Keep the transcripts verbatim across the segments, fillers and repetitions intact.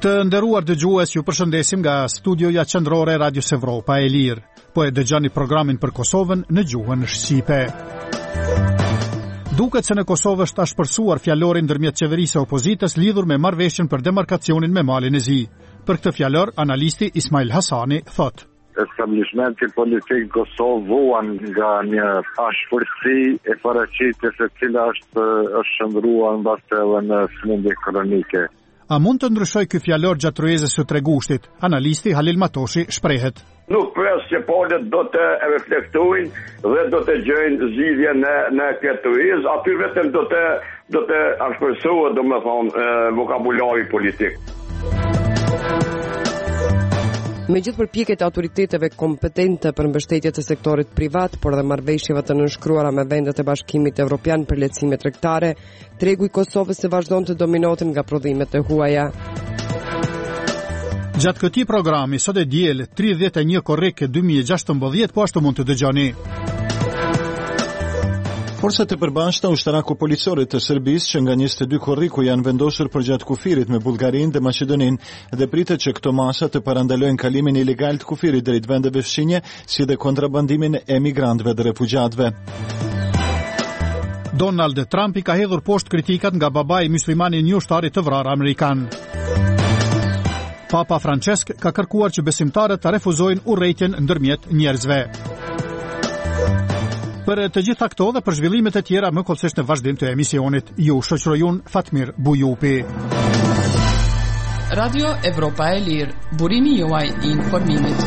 Të nderuar dëgjues, ju përshëndesim nga studioja qendrore e Radios Evropa e Lirë. Po e dëgjoni programin për Kosovën në gjuhën shqipe. Duket se në Kosovë është ashpërsuar fjalori ndërmjet qeverisë e opozitës lidhur me marrëveshjen për demarkacionin me Malin e Zi. Për këtë fjalor, analisti Ismail Hasani thotë: Establishmenti politik Kosovë vuan nga një ashpërsi e paraqitjes e cila është është shndruar mbase edhe në smundje kronike. A mund të ndryshoj ky fjalor gjatë ryezës së Tregushtit? Analisti Halil Matoshi shprehet: Nuk pres që polët do të reflektojnë dhe do të gjejnë zgjidhje në në këtë ryezë, aty vetëm do të do të ashpërsohet, domethënë, vokabulari politik. Me gjithë përpjekjet e autoriteteve kompetente për mbështetje të sektorit privat, por dhe marrëveshjeve të nënshkruara me vendet e Bashkimit Evropian për lehtësime tregtare, tregu i Kosovës së vazhdon të dominohet nga prodhimet e huaja. Gjatë këtij programi sot e diel tridhjetë e një korrik dy mijë e gjashtëmbëdhjetë, po ashtu mund të dëgjoni. Forcat e përbashkëta ushtarako-policore të Serbisë që nga njëzet e dy korriku janë vendosur për gjatë kufirit me Bullgarinë dhe Maqedoninë dhe pritet që këto masa të parandalojnë kalimin ilegal të kufirit drejt vendeve fshinje, si dhe kontrabandimin e emigrantëve dhe refugjatëve. Donald Trump i ka hedhur poshtë kritikat nga babai myslimani një ushtari të vrarë amerikan. Papa Francesc ka kërkuar që besimtarët të refuzojnë urrejtjen ndërmjet njerëzve. Për të gjitha këto dhe për zhvillimet e tjera më kollësisht në vazhdim të emisionit, ju shoqërojun Fatmir Bujupi. Radio Evropa e Lirë, burimi juaj i informimit.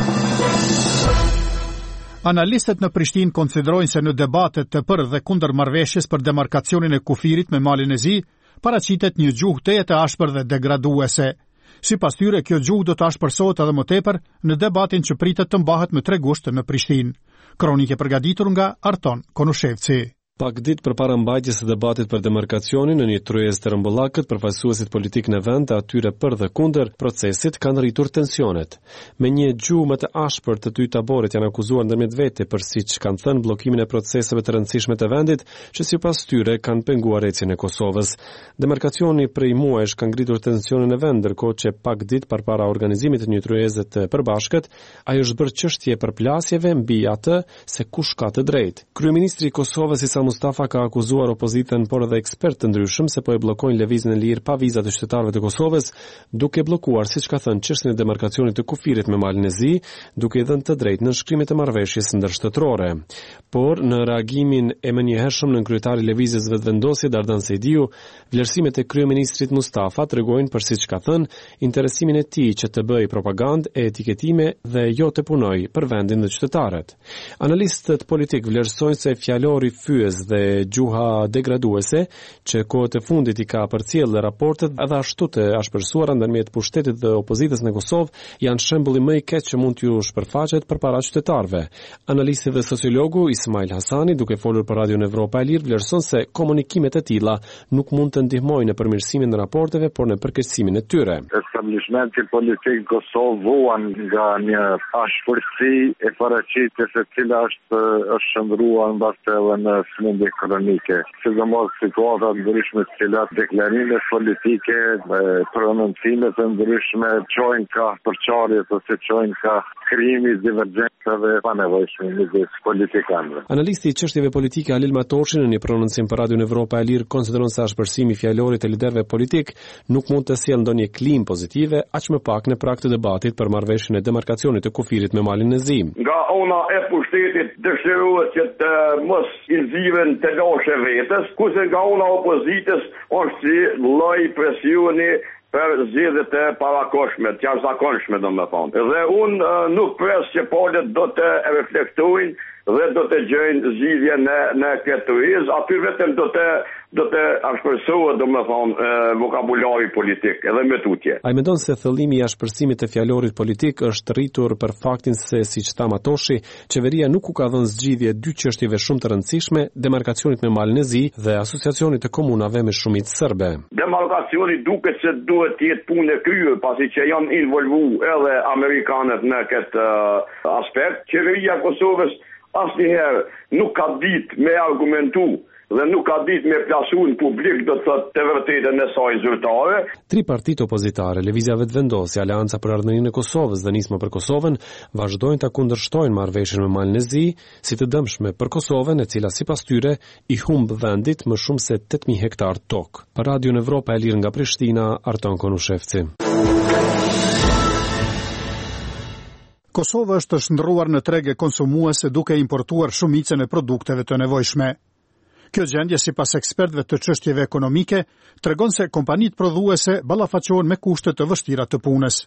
Analistët në Prishtinë konsiderojnë se në debatet të për dhe kundër marrëveshjes për demarkacionin e kufirit me Malin e Zi, paraqitet një gjuhë të jetë ashpër dhe degraduese. Sipas tyre, kjo gjuhë do të ashpërsohet edhe më tepër në debatin që pritet të mbahet më tregusht në Prishtinë. Kronike përgatitur nga Arton Konushevci. Pak ditë përpara mbajtjes së debatit për demarkacionin në një tryezë të rëmbullakët, përfaqësuesit politik në vend të atyre për dhe kundër procesit kanë rritur tensionet. Me një gjuhë më të ashpër, të dy taboret janë akuzuar ndërmjet vete për siç kanë thënë bllokimin e proceseve të rëndësishme të vendit, që sipas tyre kanë penguar ecjen e Kosovës. Demarkacioni prej muajsh ka ngritur tensionin në vend, ndërkohë që pak ditë përpara organizimit të një tryeze të përbashkët, ajo është bërë çështje përplasjeve mbi atë se kush ka të drejtë. Kryeministri i Kosovës Isa Mustafa ka akuzuar opozitën por edhe ekspertë të ndryshëm se po e bllokojnë lëvizjen e lirë pa viza të qytetarëve të Kosovës, duke bllokuar, siç ka thënë, çështjen e demarkacionit të kufirit me Malin e Zi, duke i dhënë të drejtë në nënshkrimet e marrëveshjes ndërshtetërore. Por në reagimin e menjëhershëm në kryetari i lëvizjes vetëvendosje Dardan Sejdiu, vlerësimet e kryeministrit Mustafa tregojnë për, siç ka thënë, interesimin e tij që të bëjë propagandë e etiketime dhe jo të punojë për vendin dhe qytetarët. Analistët politik vlerësojnë se fjalori fyes dhe gjuha degraduese që kohët e fundit i ka përcjellë raportet edhe ashtu të ashpërsuara ndërmjet pushtetit dhe opozitës në Kosovë janë shembulli më i keq që mund t'ju shpërfaqet përpara qytetarëve. Analisti dhe sociologu Ismail Hasani, duke folur për Radion Evropa e Lirë, vlerëson se komunikimet e tilla nuk mund të ndihmojnë në përmirësimin e raporteve, por në përkeqësimin e tyre. Establishmenti politik Kosovë vuan nga një ashpërsi e paraqitjes e cila është është shndruar mbase edhe në smundje kronike, sidomos situata të ndryshme të cilat deklarime politike, prononcime të ndryshme çojnë ka përçarje ose çojnë ka krimi divergjencave pa nevojshme midis politikanëve. Analisti i çështjeve politike Halil Matoshi në një prononcim për Radion Evropa e Lirë konsideron se ashpërsimi i fjalorit të liderëve politik nuk mund të sjellë ndonjë klim pozitive, aq më pak në prag të debatit për marrëveshjen e demarkacionit të kufirit me Malin e Zi. Nga ona e pushtetit dëshirohet që të mos i ziven të lashe vetës, kurse nga ona opozitës është si lloj presioni për zgjedhjet e parakoshme, të jashtëzakonshme domethënë. Dhe unë uh, nuk pres që palët do të reflektojnë dhe do të gjejnë zgjidhje në në këtë ryezë, aty vetëm do të do të ashpërsohet domethënë vokabulari politik edhe me tutje. Ai mendon se thellimi i ashpërsimit të fjalorit politik është rritur për faktin se, siç tha Matoshi, qeveria nuk u ka dhënë zgjidhje dy çështjeve shumë të rëndësishme, demarkacionit me Malin e Zi dhe asociacionit të komunave me shumicë serbe. Demarkacioni duket se duhet të jetë punë e kryer, pasi që janë involvuar edhe amerikanët në këtë uh, aspekt. Qeveria e Kosovës asnjëherë nuk ka ditë me argumentu dhe nuk ka ditë me plasu në publik do të thotë të vërtetën e saj zyrtare. Tri partitë opozitare, Lëvizja Vetëvendosje, Aleanca për Ardhmërinë e Kosovës dhe Nisma për Kosovën vazhdojnë ta kundërshtojnë marrëveshjen me Malin e Zi si të dëmshme për Kosovën, e cila sipas tyre i humb vendit më shumë se tetë mijë hektar tokë. Për Radion Evropa e Lirë nga Prishtina, Arton Konushevci. Kosova është shndërruar në trege konsumuese duke importuar shumicën e produkteve të nevojshme. Kjo gjendje, sipas ekspertëve të çështjeve ekonomike, tregon se kompanitë prodhuese ballafaqohen me kushte të vështira të punës.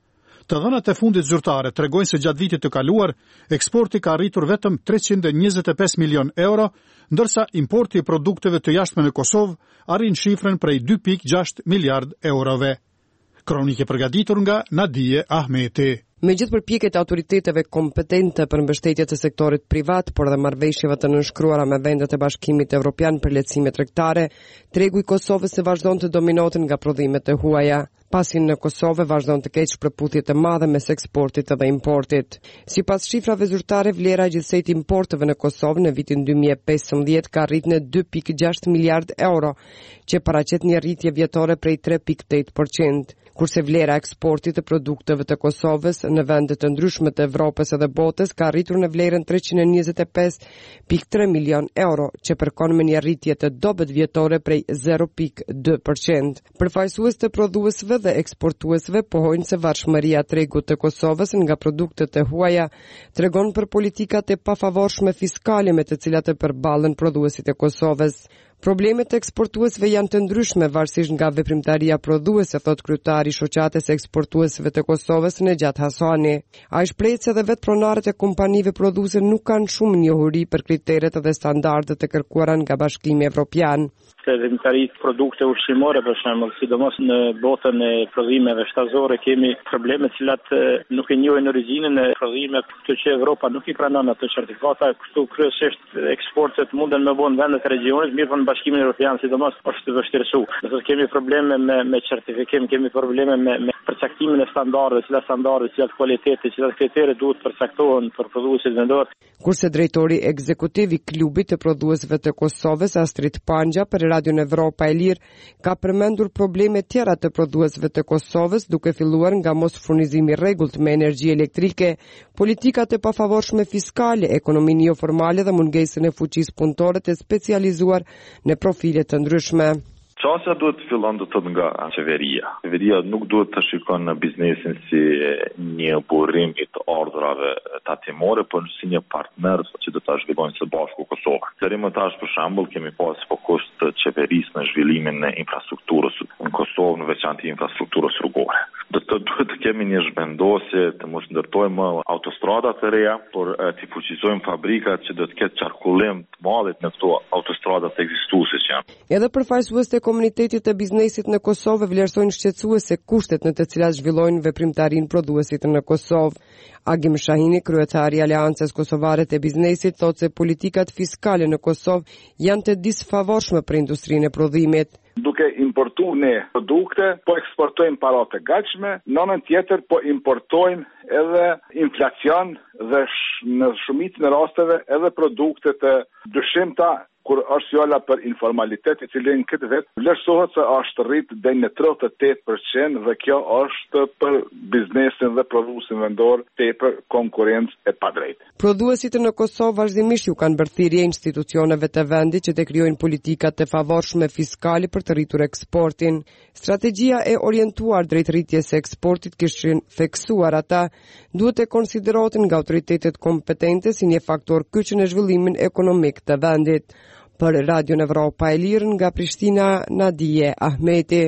Të dhënat e fundit zyrtare tregojnë se gjatë vitit të kaluar, eksporti ka arritur vetëm treqind e njëzet e pesë milion euro, ndërsa importi i produkteve të jashtme në Kosovë arrin shifrën prej dy pikë gjashtë miliard eurove. Kronike përgatitur nga Nadije Ahmeti. Megjithë përpjekjet e autoriteteve kompetente për mbështetje të sektorit privat, por dhe marrëveshjeve të nënshkruara me vendet e Bashkimit Evropian për lehtësime tregtare, tregu i Kosovës vazhdon të dominohet nga prodhimet e huaja. Pasi në Kosovë vazhdon të keq përputhje të madhe mes eksportit dhe importit. Sipas shifrave zyrtare, vlera e gjithsej të importeve në Kosovë në vitin dy mijë e pesëmbëdhjetë ka arritur në dy pikë gjashtë miliard euro, që paraqet një rritje vjetore prej tre pikë tetë përqind. Kurse vlera e eksportit të produkteve të Kosovës në vende të ndryshme të Evropës edhe botës ka arritur në vlerën treqind e njëzet e pesë pikë tre milion euro, që përkon me një rritje të dobët vjetore prej zero pikë dy përqind. Përfaqësues të prodhuesve dhe eksportuesve pohojnë se varfshmëria e tregut të Kosovës nga produktet e huaja tregon për politikat e pafavorshme fiskale me të cilat e përballen prodhuesit e Kosovës. Problemet e eksportuesve janë të ndryshme varësisht nga veprimtaria prodhuese, thot kryetari i shoqatës së eksportuesve të Kosovës Nejat Hasani. Ai shpreh se edhe vetë pronarët e kompanive prodhuese nuk kanë shumë njohuri për kriteret dhe standardet e kërkuara nga Bashkimi Evropian. Veprimtarisë produkte ushqimore, për shembull, sidomos në botën e prodhimeve shtazore, kemi probleme të cilat nuk e njohin origjinën e prodhimeve, këto që Evropa nuk i pranon ato certifikata, këtu kryesisht eksportet munden me bën vendet e rajonit, mirë po në Bashkimin Evropian sidomos është vështirësu. Do të kemi probleme me me certifikim, kemi probleme me, me përcaktimin e standardeve, cilat standarde, cilat cilëtiteti, cilat kritere duhet përcaktohen për prodhuesit vendor. Kurse drejtori ekzekutiv i klubit të prodhuesve të Kosovës, Astrid Panja, për Radion Evropa e Lirë, ka përmendur probleme tjera të prodhuesve të Kosovës, duke filluar nga mos furnizimi i rregullt me energji elektrike, politikat e pafavorshme fiskale, ekonominë jo formale dhe mungesën e fuqisë punëtore të specializuar në profile të ndryshme. Çështja duhet të fillon do të thotë nga qeveria. Qeveria nuk duhet të shikon në biznesin si një burrim i të ardhurave tatimore, por si një partner që do ta zhvillojnë së bashku Kosovën. Deri më tash, për shembull, kemi pas fokus të qeverisë në zhvillimin e infrastrukturës në Kosovë, në veçantë infrastrukturës rrugore. Do të duhet të kemi një zhvendosje të mos ndërtojmë autostrada të reja, por të fuqizojmë fabrikat që do të ketë qarkullim të madh në këto autostrada të ekzistuese që janë. Edhe përfaqësuesit e komunitetit të biznesit në Kosovë vlerësojnë shqetësuese kushtet në të cilat zhvillojnë veprimtarinë prodhuesit në Kosovë. Agim Shahini, kryetari i Aleancës Kosovare të Biznesit, thotë se politikat fiskale në Kosovë janë të disfavorshme për industrinë e prodhimit. Duke importuar ne produkte, po eksportojmë para të gatshme, në anën tjetër po importojmë edhe inflacion dhe sh, në shumicën e rasteve edhe produkte të dyshimta, kur është fjala për informalitet i cili në këtë vit vlerësohet se është rrit deri në tridhjetë e tetë përqind dhe kjo është për biznesin dhe prodhuesin vendor tepër konkurrencë e padrejtë. Prodhuesit në Kosovë vazhdimisht ju kanë bërë thirrje institucioneve të vendit që të krijojnë politika të favorshme fiskale për të rritur eksportin. Strategjia e orientuar drejt rritjes së eksportit kishin theksuar ata duhet të konsiderohet nga autoritetet kompetente si një faktor kyç në zhvillimin ekonomik të vendit. Për Radion Evropa e Lirë nga Prishtina, Nadije Ahmeti.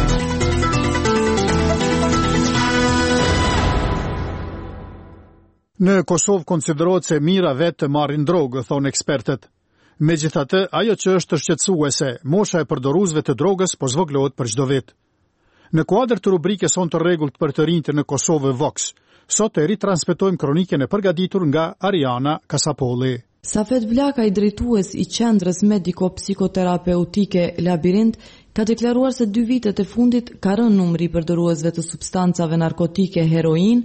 Në Kosovë konsiderohet se mira vetë të marrin drogë, thonë ekspertët. Megjithatë, ajo që është shqetësuese, mosha e përdoruesve të drogës po zvoglohet për çdo vit. Në kuadër të rubrikës On të rregullt për të rinjtë në Kosovë Vox, sot e ritransmetojmë kroniken e përgatitur nga Ariana Kasapolli. Safet Vlaka, i drejtues i qendrës mediko-psikoterapeutike Labirint, ka deklaruar se dy vitet e fundit ka rënë numri i përdoruesve të substancave narkotike heroin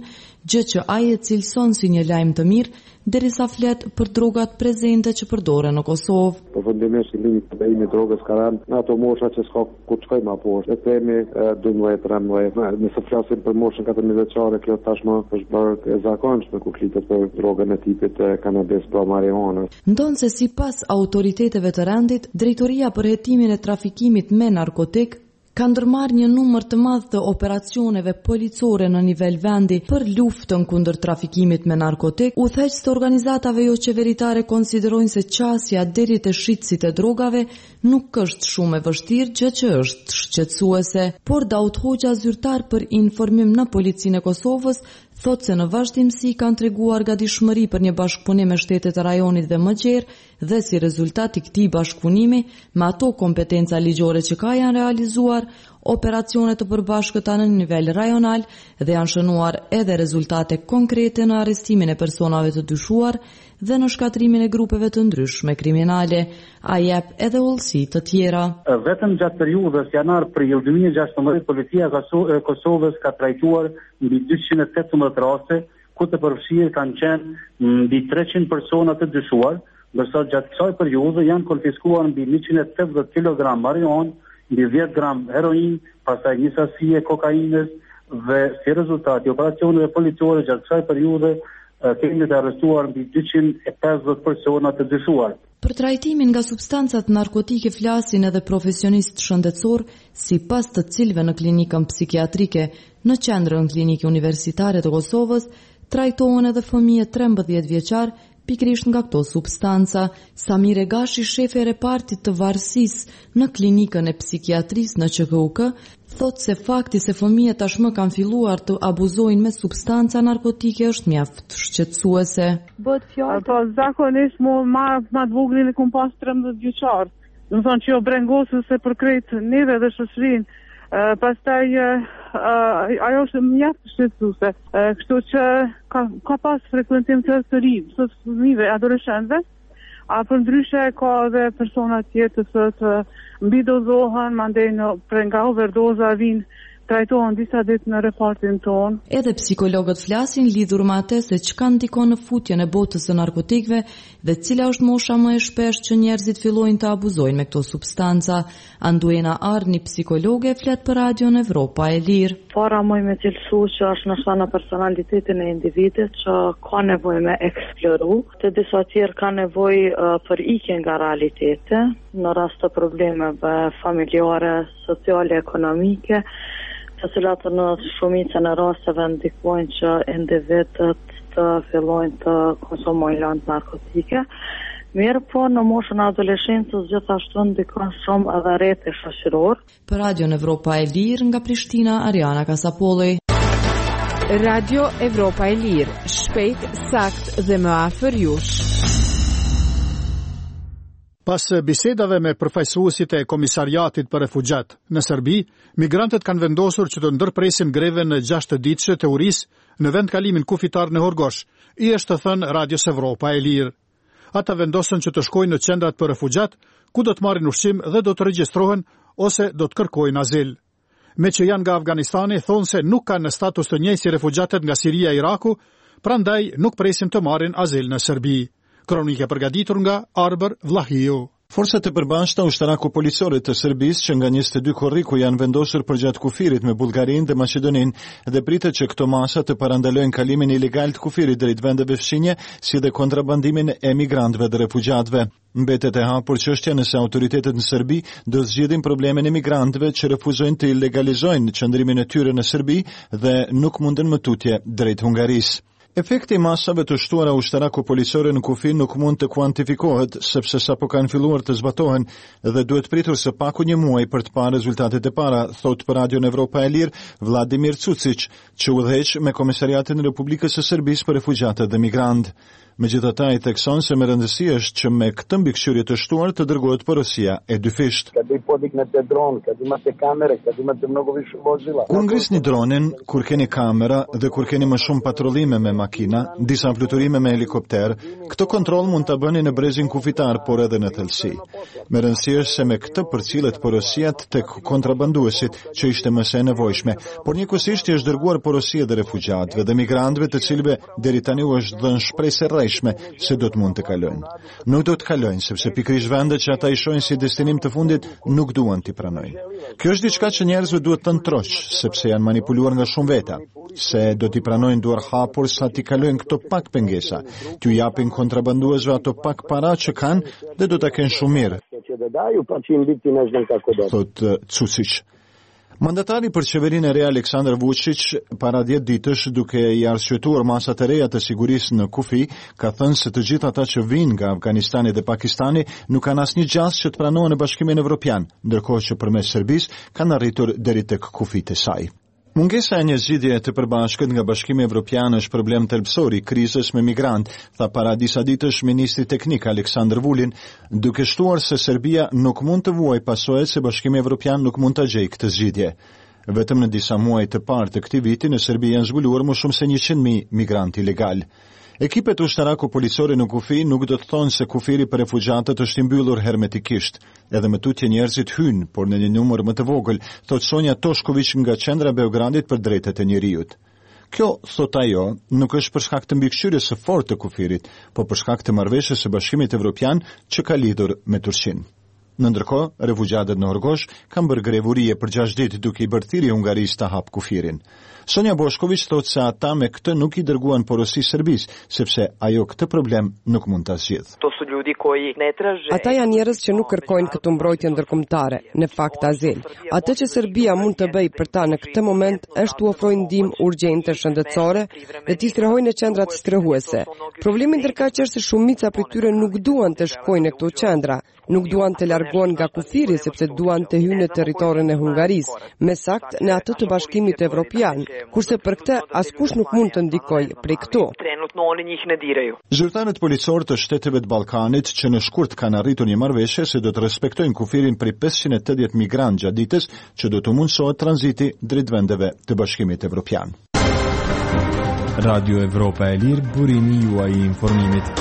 gjë që ai e cilëson si një lajm të mirë, derisa flet për drogat prezente që përdoren në Kosovë. Përfundimisht qëllimi i bëjimit drogës ka rënë në ato mosha që s'ka ku të shkojmë apo është. E themi dymbëdhjetë tridhjetë. Nëse flasim për moshën katërmbëdhjetë vjeçare, kjo tashmë është bërë e zakonshme kur flitet për drogën e tipit kanabis pra marijuana. Ndonse sipas autoriteteve të rendit, Drejtoria për hetimin e trafikimit me narkotik ka ndërmarrë një numër të madh të operacioneve policore në nivel vendi për luftën kundër trafikimit me narkotik. Udhëheqësit të organizatave jo qeveritare konsiderojnë se qasja deri te shitësit e drogave nuk është shumë e vështirë, gjë që është shqetësuese, por Daud Hoxha, zyrtar për informim në Policinë e Kosovës, thotë se në vazhdimsi kanë treguar gatishmëri për një bashkëpunim me shtetet e rajonit dhe më gjerë dhe si rezultat i këtij bashkëpunimi me ato kompetenca ligjore që ka janë realizuar operacione të përbashkëta në nivel rajonal dhe janë shënuar edhe rezultate konkrete në arrestimin e personave të dyshuar dhe në shkatrimin e grupeve të ndryshme kriminale. A jep edhe ullësi të tjera. Vetëm gjatë periudhës janar-prill dy mijë e gjashtëdhjetë, Policia e Kosovës ka trajtuar mbi dyqind e tetëmbëdhjetë raste, ku të përfshirë kanë qenë mbi treqind persona të dyshuar, ndërsa gjatë kësaj periudhe janë konfiskuar mbi njëqind e tetëdhjetë kilogram marijuanë, mbi dhjetë gram heroin, pastaj një sasi e kokainës dhe si rezultat i operacioneve policore gjatë kësaj periudhe kemi të arrestuar mbi dyqind e pesëdhjetë persona të dyshuar. Për trajtimin nga substancat narkotike flasin edhe profesionistë shëndetësor, sipas të cilëve në klinikën psikiatrike në qendrën klinike universitare të Kosovës trajtohen edhe fëmijë trembëdhjetë vjeçar pikërisht nga këto substanca. Samir Egashi, shefi i repartit të varësisë në klinikën e psikiatrisë në Q K U K, thotë se fakti se fëmijët tashmë kanë filluar të abuzojnë me substanca narkotike është mjaft shqetësuese. Bëhet fjalë po zakonisht mo marr më të vogël e kum pas trembëdhjetë vjeçar. Do të thonë që jo brengosur se për krejt neve dhe shoqërinë. Uh, pastaj uh, uh, ajo është mjaft shqetësuese. Uh, kështu që ka, ka pas frekuentim të të ri, të fëmijëve, adoleshentëve, a për ndryshe ka dhe persona tjetë të të mbidozohen, mandej në për nga overdoza vinë trajtohen disa ditë në repartin tonë. Edhe psikologët flasin lidhur me atë se çka ndikon në futjen e botës së narkotikëve dhe cila është mosha më e shpeshtë që njerëzit fillojnë të abuzojnë me këto substanca. Anduena Arni, psikologe, flet për Radion Evropa e Lirë. Para më me cilësu që është nështëta në personalitetin e individit që ka nevoj me eksploru, të disa tjerë ka nevoj uh, për ikje nga realitete, në rast të problemeve familjare, sociale, ekonomike, të cilat në shumicën e rasteve ndikojnë që individët të fillojnë të konsumojnë lëndë narkotike. Mirë po në moshën e adoleshencës gjithashtu ndikon shumë edhe rrjeti shoqëror. Për Radion Evropa e Lirë nga Prishtina, Ariana Kasapolli. Radio Evropa e Lirë, shpejt, sakt dhe më afër jush. Pas bisedave me përfaqësuesit e Komisariatit për Refugjat në Serbi, migrantët kanë vendosur që të ndërpresin greven në gjashtë ditëshe të urisë në vendkalimin kufitar në Horgosh, i është thënë Radios Evropa e Lirë. Ata vendosën që të shkojnë në qendrat për refugjat, ku do të marrin ushqim dhe do të regjistrohen ose do të kërkojnë azil. Me që janë nga Afganistani, thonë se nuk kanë në status të njëjtë si refugjatët nga Siria e Iraku, prandaj nuk presin të marrin azil në Serbi. Kronike përgatitur nga Arber Vlahiu. Forcat e përbashkëta ushtarako-policore të Serbisë që nga njëzet e dy korriku janë vendosur përgjatë kufirit me Bullgarinë dhe Maqedoninë dhe pritet që këto masa të parandalojnë kalimin ilegal të kufirit drejt vendeve fshinje, si dhe kontrabandimin e migrantëve dhe refugjatëve. Mbetet e hapur çështja nëse autoritetet në Serbi do zgjidhin problemin e migrantëve që refuzojnë të ilegalizojnë qëndrimin e tyre në Serbi dhe nuk munden më tutje drejt Hungarisë. Efekti i masave të shtuara ushtarako-policore në kufi nuk mund të kuantifikohet, sepse sapo kanë filluar të zbatohen dhe duhet pritur së paku një muaj për të parë rezultatet e para, thot për Radion Evropa e Lirë Vladimir Cucic, që udhëheq me Komisariatin e Republikës së Serbisë për refugjatët dhe migrantë. Megjithatë ai thekson se më rëndësi është që me këtë mbikëqyrje të shtuar të dërgohet porosia e dyfisht. Kur ngrisni dronin, kur keni kamera dhe kur keni më shumë patrullime me makina, disa fluturime me helikopter, këtë kontroll mund ta bëni në brezin kufitar, por edhe në thellësi. Me rëndësi është se me këtë përcillet porosia tek kontrabanduesit, që ishte më së nevojshme, por njëkohësisht është dërguar porosia dhe refugjatëve dhe migrantëve të cilëve deri tani u është dhënë shpresë rrejshme se do të mund të kalojnë. Nuk do të kalojnë sepse pikërisht vendet që ata i shohin si destinim të fundit nuk duan t'i pranojnë. Kjo është diçka që njerëzve duhet të ndroqë, sepse janë manipuluar nga shumë veta, se do t'i pranojnë duar hapur sa t'i kalojnë këto pak pengesa, t'ju japin kontrabanduesve ato pak para që kanë dhe do ta kenë shumë mirë. Thot Cucic. Mandatari për qeverinë e re Aleksandar Vučić para dhjetë ditësh, duke i arsyetuar masat e reja të sigurisë në kufi, ka thënë se të gjithë ata që vinë nga Afganistani dhe Pakistani nuk kanë asnjë gjas që të pranohen në Bashkimin Evropian, ndërkohë që përmes Serbisë kanë arritur deri tek kufit e saj. Mungesa e një zgjidhje të përbashkët nga Bashkimi Evropian është problem thelbësor i krizës me migrant, tha para disa ditësh ministri teknik Aleksandar Vulin, duke shtuar se Serbia nuk mund të vuajë pasojë se Bashkimi Evropian nuk mund ta gjejë këtë zgjidhje. Vetëm në disa muaj të parë të këtij viti në Serbi janë zbuluar më shumë se njëqind mijë migrantë ilegal. Ekipet ushtarako-policore në kufi nuk do të thonë se kufiri për refugjatët është i mbyllur hermetikisht. Edhe më tutje njerëzit hynë, por në një numër më të vogël, thot Sonja Toshković nga qendra e Beogradit për drejtat e njerëzit. Kjo, thot ajo, nuk është për shkak të mbikëqyrjes së fortë të kufirit, por për shkak të marrëveshjes së Bashkimit Evropian që ka lidhur me Turqinë. Në ndërkohë, refugjatët në Horgosh kanë bërë grevurie për gjashtë ditë duke i bërë thirrje Hungarisë ta hap kufirin. Sonja Boshković thotë se ata me këtë nuk i dërguan porosi Serbisë, sepse ajo këtë problem nuk mund ta zgjidhë. Ata janë njerëz që nuk kërkojnë këtë mbrojtje ndërkombëtare, në fakt azil. Atë që Serbia mund të bëjë për ta në këtë moment është t'u ofrojë ndihmë urgjente shëndetësore dhe t'i strehojnë në qendrat strehuese. Problemi ndërkaq është se shumica prej tyre nuk duan të shkojnë në këto qendra, nuk duan të largohen nga kufiri sepse duan të hyjnë në territorin e Hungarisë, me sakt në atë të Bashkimit Evropian, kurse për këtë askush nuk mund të ndikojë prej këtu. Zyrtarët policorë të shteteve të Ballkanit që në shkurt kanë arritur një marrëveshje se do të respektojnë kufirin prej pesëqind e tetëdhjetë migrantë gjatë ditës që do të mundsohet tranziti drejt vendeve të Bashkimit Evropian. Radio Evropa e Lirë, burimi juaj i informimit.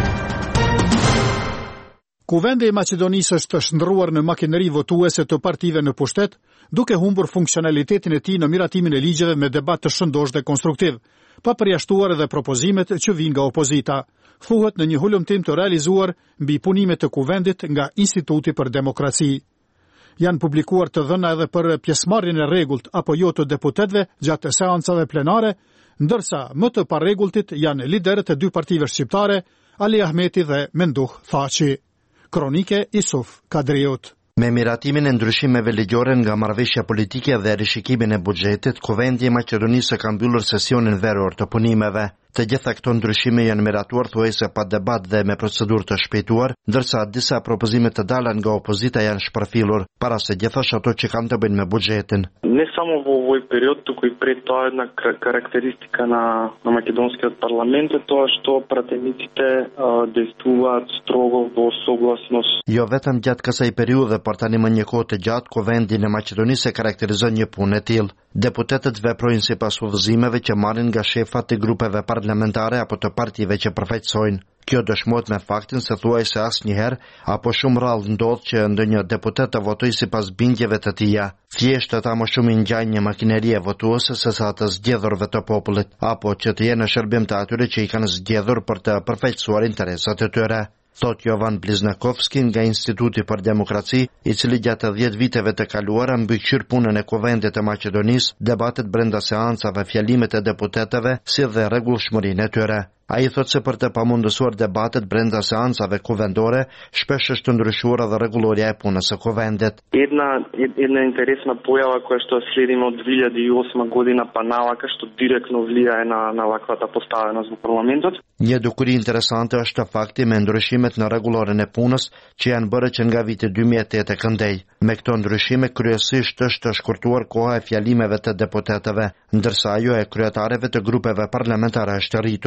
Kuvendi i Maqedonisë është shndërruar në makineri votuese të partive në pushtet, duke humbur funksionalitetin e tij në miratimin e ligjeve me debat të shëndosh dhe konstruktiv, pa përjashtuar edhe propozimet që vijnë nga opozita, thuhet në një hulumtim të realizuar mbi punimet të kuvendit nga Instituti për Demokraci. Janë publikuar të dhëna edhe për pjesëmarrjen e rregullt apo jo të deputetëve gjatë seancave plenare, ndërsa më të parregulltit janë liderët e dy partive shqiptare, Ali Ahmeti dhe Menduh Thaçi. Kronike Isuf Kadriut. Me miratimin e ndryshimeve ligjore nga marrëveshja politike dhe rishikimin e buxhetit, Kuvendi i Maqedonisë ka mbyllur sesionin veror të punimeve. Të gjitha këto ndryshime janë miratuar thuajse pa debat dhe me procedurë të shpejtuar, ndërsa disa propozime të dala nga opozita janë shpërfillur, para se gjithashtu ato që kanë të bëjnë me buxhetin. Не само во овој период, туку и пред тоа една карактеристика на, на македонскиот парламент е тоа што пратениците действуваат строго во согласност. Jo vetëm gjatë kësaj periudhe, por tani më një kohë të gjatë, Kuvendi në Maqedonisë e karakterizon një punë e tillë. Deputetët veprojnë sipas udhëzimeve që marrin nga shefat e grupeve parlamentare apo të partive që përfaqësojnë. Kjo dëshmohet me faktin se thuajse asnjëherë apo shumë rrallë ndodh që ndonjë deputet të votojë sipas bindjeve të tija. Thjesht ata më shumë i ngjajnë një makinerie votuese se sa të zgjedhurve të popullit, apo që të jenë në shërbim të atyre që i kanë zgjedhur për të përfaqësuar interesat e tyre. Thot Jovan Bliznakovski nga Instituti për Demokraci, i cili gjatë dhjetë viteve të kaluara mbikëqyr punën e Kuvendit të Maqedonisë, debatet brenda seancave, fjalimet e deputetëve, si dhe rregullshmërinë e tyre. Ai thot se për të pamundësuar debatet brenda seancave kuvendore, shpesh është ndryshuar edhe rregulloria e punës së Kuvendit. Една една интересна појава која што следиме од две илјади и осма година па навака што директно влијае на на ваквата поставеност во парламентот. Një dukuri interesante është fakti me ndryshimet në rregulloren e punës që janë bërë që nga viti dy mijë e tetë këndej. Me këto ndryshime kryesisht është shkurtuar koha e fjalimeve të deputetëve, ndërsa ajo e kryetarëve të grupeve parlamentare është rritur. Kjo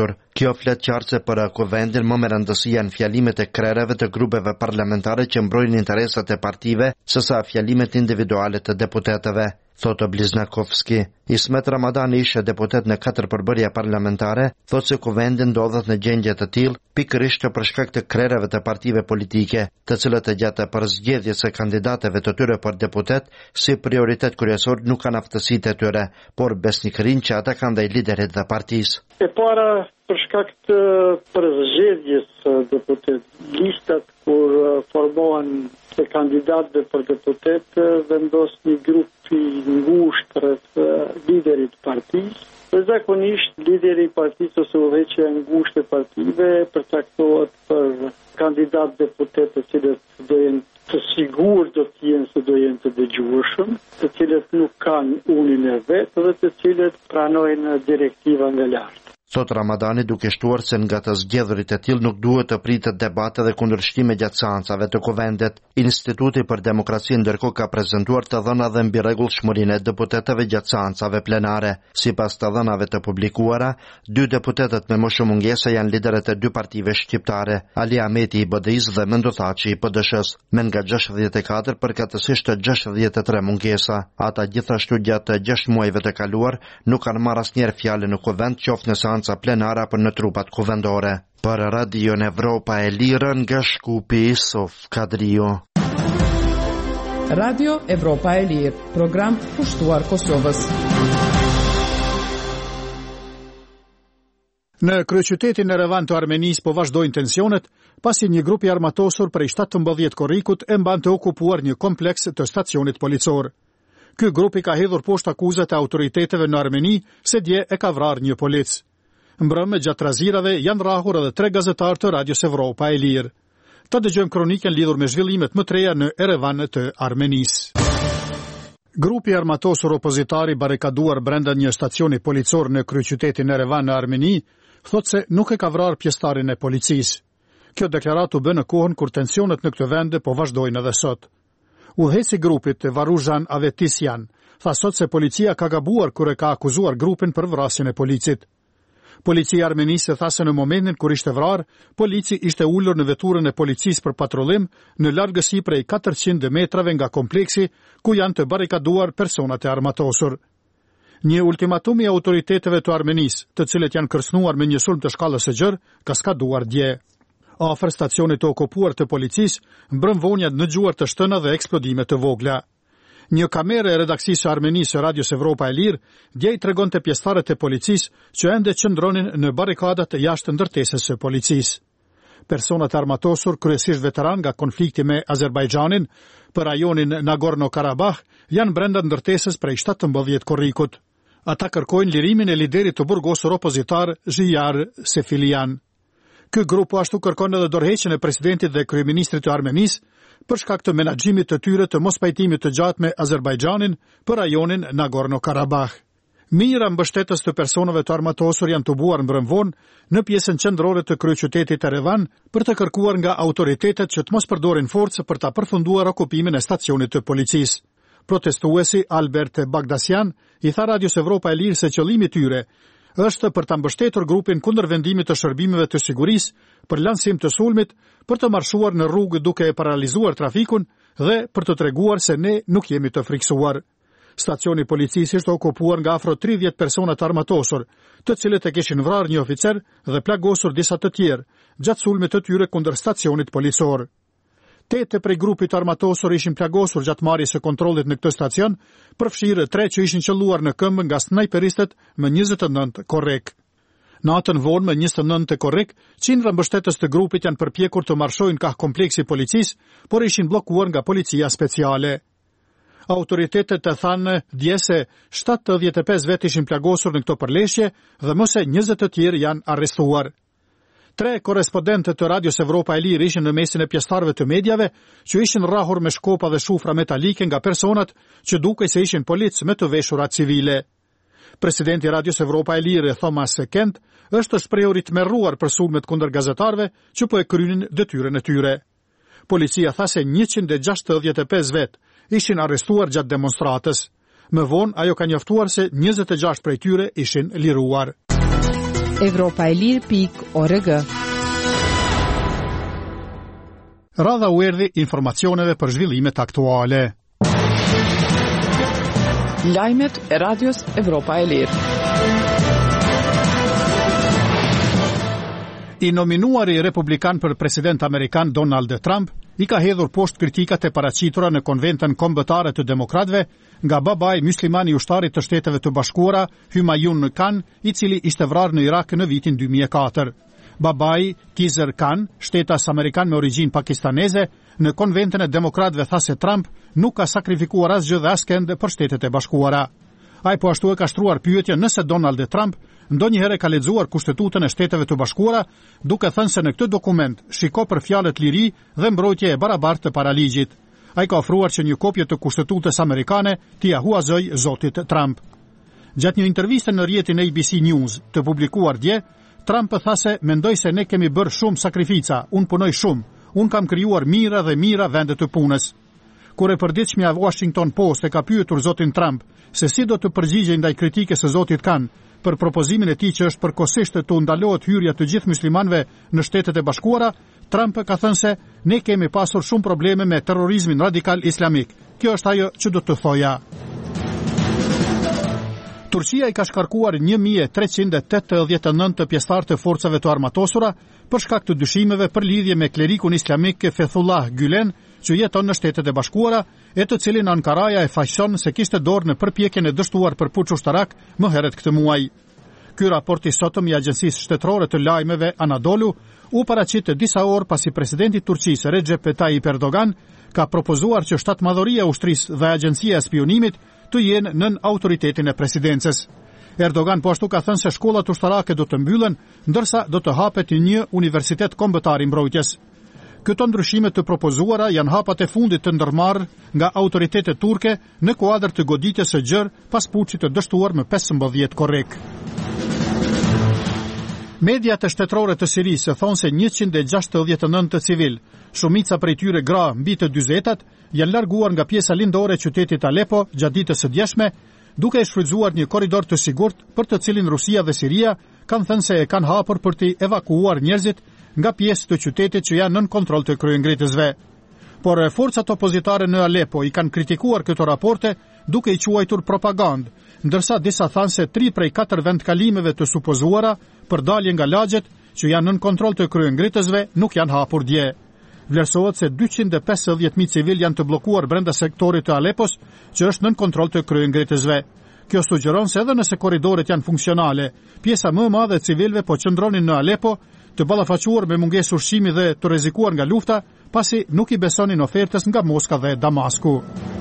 Kjo flet qartë se për kuvendin më me rëndësi janë fjalimet e krereve të grupeve parlamentare që mbrojnë interesat e partive sesa fjalimet individuale të deputetëve, thotë Bliznakovski. Ismet Ramazani ishe deputet në katër përbërja parlamentare, thotë se kuvendin ndodhet në gjendje të tillë pikërisht për shkak të krereve të partive politike, të cilët e gjatë për zgjedhjes së kandidatëve të tyre për deputet si prioritet kryesor nuk kanë aftësitë e tyre, por besnikërinë që ata kanë ndaj liderit dhe partisë. E para për shkak të përzgjedhjes së deputet, listat kur formohen të kandidatëve për deputet vendos një grup i ngushtë rreth liderit të partisë. Dhe zakonisht lideri i partisë ose udhëheqja e ngushtë e partive përcaktohet për kandidat deputet të cilët do jenë të sigurt do të jenë se do jenë të dëgjueshëm, të cilët nuk kanë unin e vetë dhe të cilët pranojnë direktiva nga lart. Sot Ramadani duke shtuar se nga të zgjedhurit e tillë nuk duhet të pritet debate dhe kundërshtime gjatë seancave të kuvendet. Instituti për Demokraci ndërkohë ka prezantuar të dhëna dhe mbi rregullshmërinë e deputetëve gjatë seancave plenare. Sipas të dhënave të publikuara, dy deputetët me më shumë mungesa janë liderët e dy partive shqiptare, Ali Ahmeti i B D I-s dhe Mendo Thaçi i P D Sh-s, me nga gjashtëdhjetë e katër përkatësisht të gjashtëdhjetë e tre mungesa. Ata gjithashtu gjatë gjashtë muajve të kaluar nuk kanë marrë asnjëherë fjalë në kuvend, qoftë në seanca plenare apo në trupat kuvendore. Për Radio Evropa e Lirë nga Shkupi, Sof Kadrio. Radio Evropa e Lirë, program pushtuar Kosovës. Në kryeqytetin Erevan të Armenisë po vazhdojnë tensionet, pasi një grup i armatosur prej shtatëmbëdhjetë korrikut e mban të okupuar një kompleks të stacionit policor. Ky grup i ka hedhur poshtë akuzat e autoriteteve në Armeni se dje e ka vrarë një polic. Mbrëmë gjatë razirave janë rrahur edhe tre gazetarë të Radios Evropa e Lirë. Ta dëgjojmë kronikën lidhur me zhvillimet më të reja në Erevan të Armenisë. Grupi armatosur opozitari barrikaduar brenda një stacioni policor në kryeqytetin Erevan në Armeni thotë se nuk e ka vrarë pjesëtarin e policisë. Kjo deklaratë u bë në kohën kur tensionet në këtë vend po vazhdojnë edhe sot. Udhëheci i grupit, Varuzhan Avetisyan, tha sot se policia ka gabuar kur e ka akuzuar grupin për vrasjen e policit. Policia armenise tha se në momentin kur ishte vrarë, polici ishte ullur në veturën e policisë për patrollim në largësi prej katërqind metrave nga kompleksi ku janë të barrikaduar personat e armatosur. Një ultimatum i autoriteteve të Armenisë, të cilët janë kërcënuar me një sulm të shkallës së gjerë, ka skaduar dje. Afër stacionit të okupuar të policisë, mbrëm vonja dëgjuar të shtëna dhe eksplodime të vogla. Një kamerë e redaksisë së Armenisë së Radios Evropa e Lirë dje i tregonte pjesëtarët e policisë që ende qëndronin në barrikadat jashtë ndërtesës së policisë. Personat armatosur, kryesisht veteran nga konflikti me Azerbajxhanin për rajonin Nagorno-Karabakh, janë brenda ndërtesës prej shtatëmbëdhjetë korrikut. Ata kërkojnë lirimin e liderit të burgosur opozitar Zhiyar Sefilian. Ky grup po ashtu kërkon edhe dorëheqjen e presidentit dhe kryeministrit të Armenisë për shkak të menaxhimit të tyre të mospajtimit të gjatë me Azerbajxhanin për rajonin Nagorno-Karabakh. Mijëra mbështetës të personave të armatosur janë tubuar mbrëmvon në pjesën qendrore të kryeqytetit Erevan për të kërkuar nga autoritetet që të mos përdorin forcë për ta përfunduar okupimin e stacionit të policisë. Protestuesi Albert Bagdasian i tha Radios Evropa e Lirë se qëllimi i tyre është për ta mbështetur grupin kundër vendimit të shërbimeve të sigurisë për lansim të sulmit, për të marshuar në rrugë duke e paralizuar trafikun dhe për të treguar se ne nuk jemi të friksuar. Stacioni policisë ishte okupuar nga afro tridhjetë persona të armatosur, të cilët e kishin vrarë një oficer dhe plagosur disa të tjerë gjatë sulmit të tyre kundër stacionit policor. Tetë prej grupit armatosur ishin plagosur gjatë marrjes së kontrollit në këtë stacion, përfshirë tre që ishin qelluar në këmbë nga snajperistët me njëzet e nëntë korrek. Natën vonë me njëzet e nëntë korrek, qindra mbështetës të grupit janë përpjekur të marshojnë ka kompleksi policisë, por ishin bllokuar nga policia speciale. Autoritetet e thanë dje se shtatëdhjetë e pesë vet ishin plagosur në këto përleshje dhe më se njëzet të tjerë janë arrestuar. Tre korespondentët të Radios Evropa e Lirë ishin në mesin e pjesëtarëve të medjave që ishin rrahur me shkopa dhe shufra metalike nga personat që dukej se ishin policë me të veshura civile. Presidenti Radios Evropa e Lirë, Thomas Kent, është shprehur i tmerruar për sulmet kundër gazetarëve që po e krynin detyrën e tyre. Policia tha se njëqind e gjashtëdhjetë e pesë vet ishin arrestuar gjatë demonstratës. Më vonë ajo ka njoftuar se njëzet e gjashtë prej tyre ishin liruar. evropa e lirë pikë org. Radha u erdhi informacioneve për zhvillimet aktuale. Lajmet e radios Evropa e Lirë. I nominuari republikan për president amerikan Donald Trump i ka hedhur poshtë kritikat e paraqitura në konventën kombëtare të demokratëve nga babai musliman i ushtarit të Shteteve të Bashkuara Humayun Khan, i cili ishte vrarë në Irak në vitin dy mijë e katër. Babai Kizer Khan, shtetas amerikan me origjinë pakistaneze, në konventën e demokratëve tha se Trump nuk ka sakrifikuar asgjë dhe askënd për Shtetet e Bashkuara. Ai po ashtu e ka shtruar pyetjen nëse Donald Trump ndonjëherë ka lexuar Kushtetutën e Shteteve të Bashkuara, duke thënë se në këtë dokument shiko për fjalët liri dhe mbrojtje e barabartë të paraligjit. Ai ka ofruar që një kopje të Kushtetutës amerikane t'i ia huazoj zotit Trump. Gjatë një interviste në rrjetin A B C News të publikuar dje, Trump tha se mendoj se ne kemi bërë shumë sakrifica, unë punoj shumë, unë kam krijuar mira dhe mira vende të punës. Kur e përditshmja Washington Post e ka pyetur zotin Trump se si do të përgjigjej ndaj kritikës së zotit Khan për propozimin e tij që është përkohësisht të ndalohet hyrja të gjithë muslimanëve në Shtetet e Bashkuara, Trump ka thënë se ne kemi pasur shumë probleme me terrorizmin radikal islamik. Kjo është ajo që do të thoja. Turqia i ka shkarkuar një mijë e treqind e tetëdhjetë e nëntë pjesëtar të forcave të armatosura për shkak të dyshimeve për lidhje me klerikun islamik Fethullah Gülen, që jeton në Shtetet e Bashkuara, e të cilin Ankaraja e faqson se kishte dorë në përpjekjen e dështuar për puç ushtarak më herët këtë muaj. Ky raport i sotëm i Agjencisë Shtetërore të Lajmeve Anadolu u paraqit disa orë pasi presidenti i Turqisë Recep Tayyip Erdogan ka propozuar që shtatmadhëria e ushtrisë dhe agjencia e spionimit të jenë nën autoritetin e presidencës. Erdogan po ashtu ka thënë se shkollat ushtarake do të mbyllen, ndërsa do të hapet një universitet kombëtar i mbrojtjes. Këto ndryshime të propozuara janë hapat e fundit të ndërmarrë nga autoritetet turke në kuadër të goditjes së gjerë pas puçit të dështuar më pesëmbëdhjetë korrik. Mediat e shtetërore të Sirisë thonë se njëqind e gjashtëdhjetë e nëntë civil, shumica prej tyre gra mbi të dyzetat, janë larguar nga pjesa lindore e qytetit Aleppo gjatë ditës së djeshme, duke e shfrytzuar një korridor të sigurt për të cilin Rusia dhe Siria kanë thënë se e kanë hapur për të evakuuar njerëzit nga pjesë të qytetit që janë nën kontroll të kryengritësve. Por forcat opozitare në Aleppo i kanë kritikuar këto raporte duke i quajtur propagandë, ndërsa disa thanë se tri prej katër vendkalimeve të supozuara për dalje nga lagjet që janë nën kontroll të kryengritësve nuk janë hapur dje. Vlerësohet se dyqind e pesëdhjetë mijë civil janë të bllokuar brenda sektorit të Aleppos, që është nën kontroll të kryengritësve. Kjo sugjeron se edhe nëse korridoret janë funksionale, pjesa më e madhe e civilëve po qëndronin në Aleppo, të ballafaquar me mungesë ushqimi dhe të rrezikuar nga lufta, pasi nuk i besonin ofertës nga Moska dhe Damasku.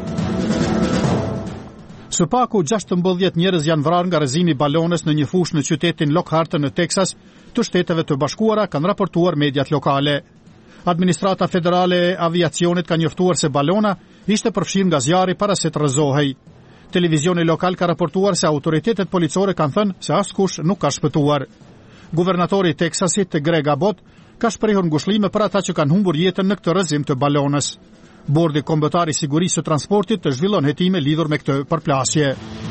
Së paku gjashtëmbëdhjetë njerëz janë vrarë nga rrezimi i balones në një fushë në qytetin Lockhart në Teksas të Shteteve të Bashkuara, kanë raportuar mediat lokale. Administrata Federale e Aviacionit ka njoftuar se balona ishte përfshirë nga zjarri para se të rrëzohej. Televizioni lokal ka raportuar se autoritetet policore kanë thënë se askush nuk ka shpëtuar. Guvernatori i Teksasit, Greg Abbott, ka shprehur ngushëllime për ata që kanë humbur jetën në këtë rrëzim të balonës. Bordi Kombëtar i Sigurisë së Transportit të zhvillon hetime lidhur me këtë përplasje.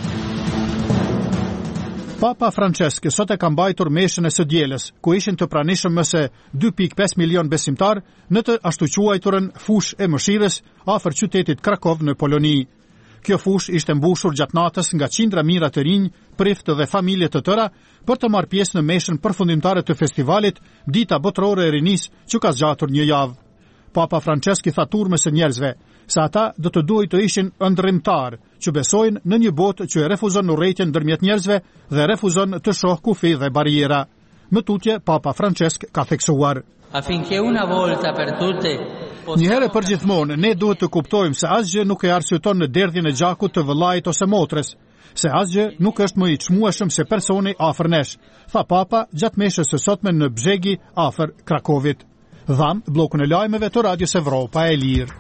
Papa Francesc sot e ka mbajtur meshën e së dielës, ku ishin të pranishëm më se dy pikë pesë milion besimtar në të ashtu quajturën fushë e mëshirës afër qytetit Krakov në Poloni. Kjo fushë ishte mbushur gjatë natës nga qindra mijëra të rinj, priftë dhe familje të tëra për të marrë pjesë në meshën përfundimtare të festivalit Dita Botërore e Rinisë, që ka zgjatur një javë. Papa Francesc i tha turmës së njerëzve se ata do të duhet të ishin ëndrrimtar, që besojnë në një botë që e refuzon urrëtitjen ndërmjet njerëzve dhe refuzon të shohë kufi dhe bariera. Më tutje, Papa Francesc ka theksuar: affinché una volta per tutte Një herë për gjithmonë, ne duhet të kuptojmë se asgjë nuk e arsyeton në derdhjen e gjakut të vëllait ose motrës, se asgjë nuk është më i çmueshëm se personi afër nesh, tha Papa gjatë meshës së sotme në Bzegi afër Krakovit. Dham bllokun e lajmeve të Radios Evropa e Lirë.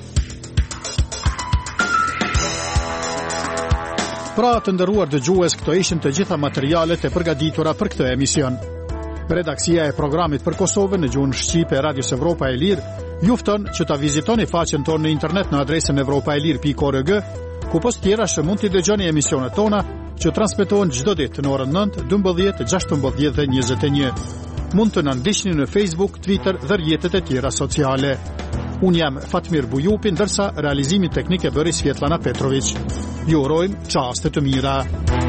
Pra të nderuar dëgjues, këto ishin të gjitha materialet e përgatitura për këtë emision. Redaksia e programit për Kosovën në gjuhën shqipe e Radios Evropa e Lirë ju fton që ta vizitoni faqen tonë në internet në adresën evropaelir pikë org, ku post tjera që mund t'i dëgjoni emisionet tona që transmetohen çdo ditë në orën nëntë, dymbëdhjetë, gjashtëmbëdhjetë dhe njëzet e një. Mund të na ndiqni në Facebook, Twitter dhe rrjetet e tjera sociale. Unë jam Fatmir Bujupi, ndërsa realizimin teknik e bëri Svetlana Petrović. Ju urojmë çaste të mira.